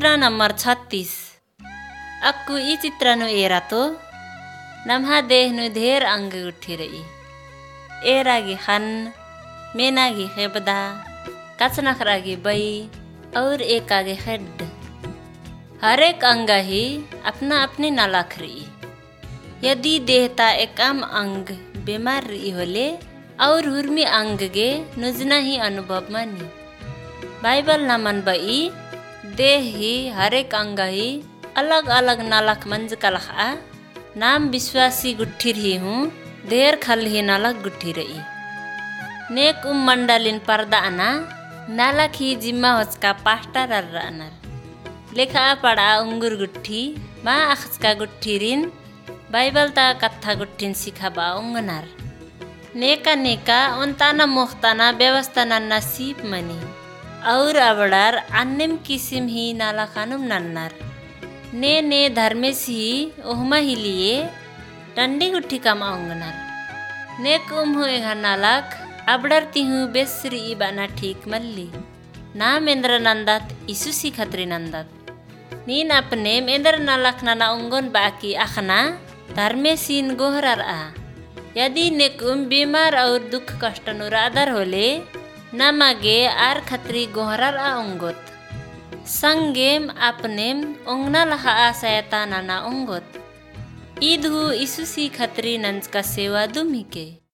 चित्र नंबर 36 अक्कु ई चित्रनु ಏರಾತು नम्हा देहनु धेर अंग उठी रही एरागी हन मेनागी खेबदा कचनखरागी बई और एक आगे हेड हर एक अंग ही अपना अपनी नालाख रही। यदि देहता एकम अंग बीमार रही होले और हुर्मी अंग गे नुजना ही अनुभव मानी बाइबल न मन बई देह ही हर एक अंग ही अलग अलग नालक मंज कलखा नाम विश्वासी गुट्ठी रही हूँ देर खल ही नालक गुट्ठी रही नेक मंडलिन पर्दा अना नालक ही जिम्मा होचका पास्टर अनर लेखा पड़ा उंगुर गुट्ठी मा अखचका गुट्ठी रिन बाइबल ता कथा गुट्ठिन सिखा उंगनार नेका नेका उन्ताना मोख्ताना व्यवस्था नन्ना सीप मनी और अबड़ार अन्निम किसिम ही नाला खानुम नन्नार ने धर्मेश ही ओहमा ही लिए टंडी गुट्ठी कमा उंगनार ने कुम हुए नालक अबड़र तिहु बेसरी इबाना ठीक मल्ली नाम इंद्र नंदत इसुसी खत्री नंदत नीन अपने इंद्र नालक नाना उंगन बाकी अखना धर्मेशीन गोहरर आ यदि नेकुम बीमार और दुख कष्ट नुरादर होले नमगे आर खत्री गोहरर आ उंगोत संगेम अपनेम उंगना लहा आसयता नाना उंगोत ईदहु इसुसी खत्री नंज का सेवा दुमी के।